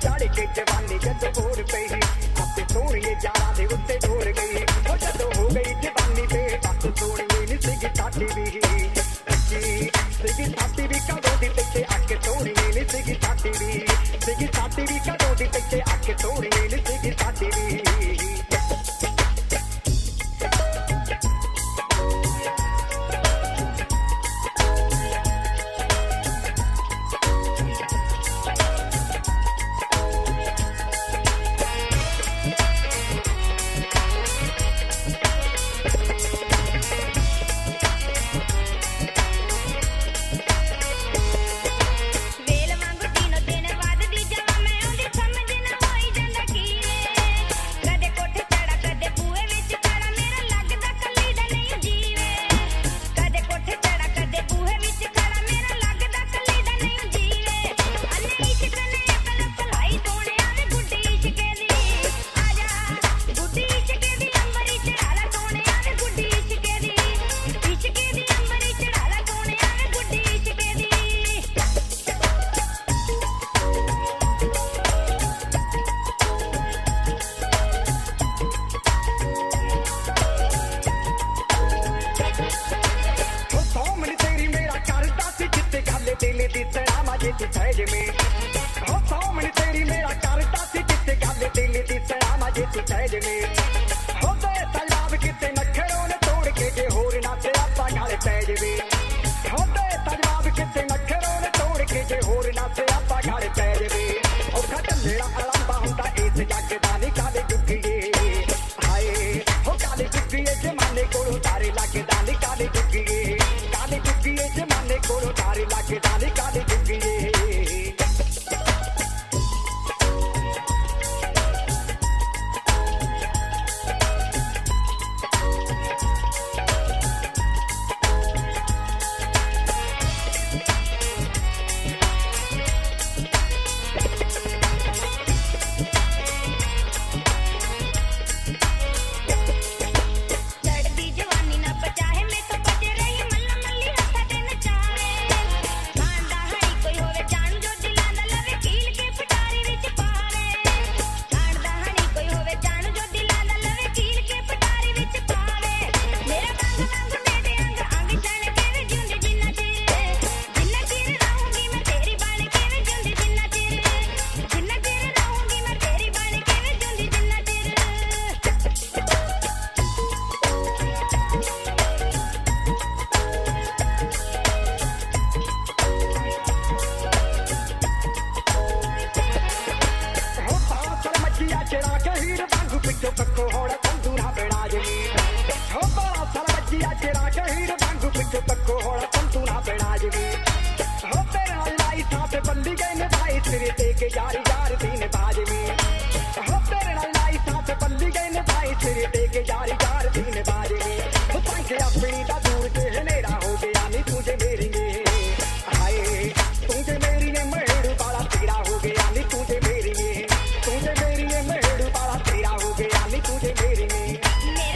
चढ़ के जवानी जद बोर पे अब सोनिए जाना दे उत्ते डोर गई हो जद हो गई जवानी पे बस सोनिए नी सिगी साथी भी सिगी साथी भी कदों दी पिछे आके सोनिए नी सिगी साथी भी कदों दी पिछे आके सोनिए नी सिगी साथी भी तुझे मेरी में